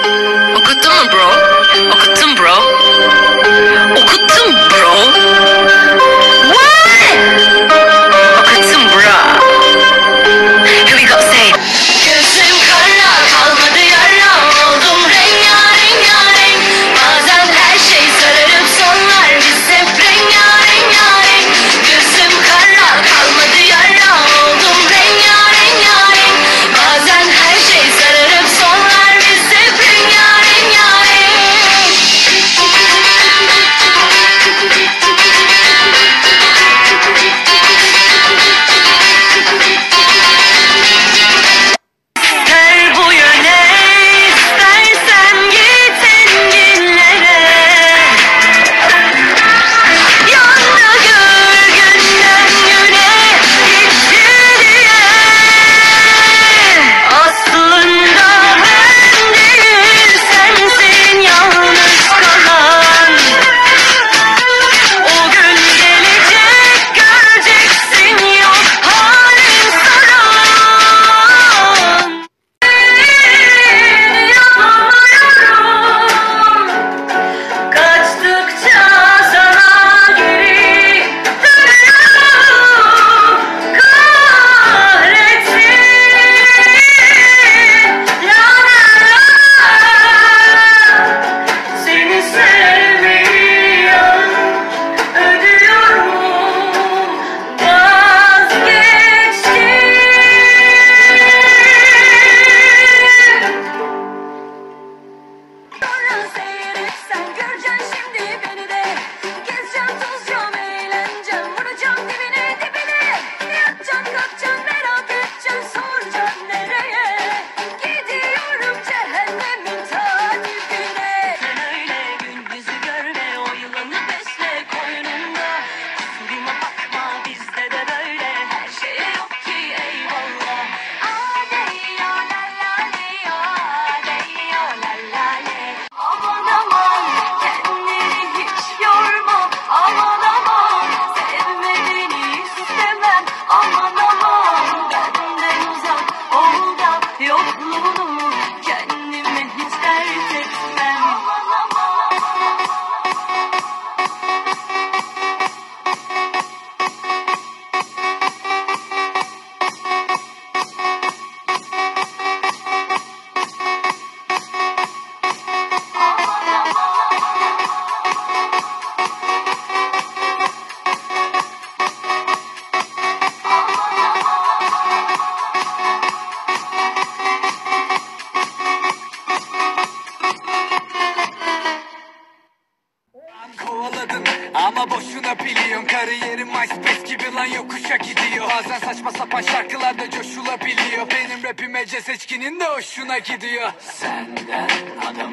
Okuttun mu bro? Okuttun bro. Okuttun bro. What? Okuttun bro. Here we go, say. Gözüm kara kalmadı yara, oldum rengarenk yarenk. Bazen her şey sararıp sonlar, biz hep rengarenk yarenk. Gözüm kara kalmadı yara, oldum rengarenk yarenk. Bazen her şey sararıp sonlar, biz hep rengarenk yarenk. İster bu yöne, istersen git enginlere. Yandı gölgenden güne, gitti diye. Aslında ben değil, sensin yalnız kalan. O gün gelecek, göreceksin, yok halin saran. Yapamıyorum, kaçtıkça sana geri dönüyorum. Kahretsin, seni sevmiyorum, ödüyorum, vazgeçtim. Sonra seyretsen göreceksin şimdi beni de. Gezeceğim, tozacağım, eğleneceğim, vuracağım dibine dibine. Yatacaksın, kalkacaksın, merak edeceksin, soracaksın nereye. Gidiyorum cehennemin ta dibine. Sen öyle gün yüzü görme, o yılanı besle koynunda. Kusuruma bakma, bizde de böyle her şey yok ki eyvallah. Adeyo la la leyo, adeyo la la le. Aman aman kendini hiç yorma, aman aman sevme beni istemem, aman aman benden uzak ol da yokluğunu kendime hiç dert etmem. Aman aman. Kovaladın ama boşuna biliyorsun. Kariyerim MySpace gibi lan yokuşa gidiyor. Bazen saçma sapan şarkılarda coşulabiliyor. Benim rapim Ece Seçkin'in de hoşuna gidiyor. Senden adam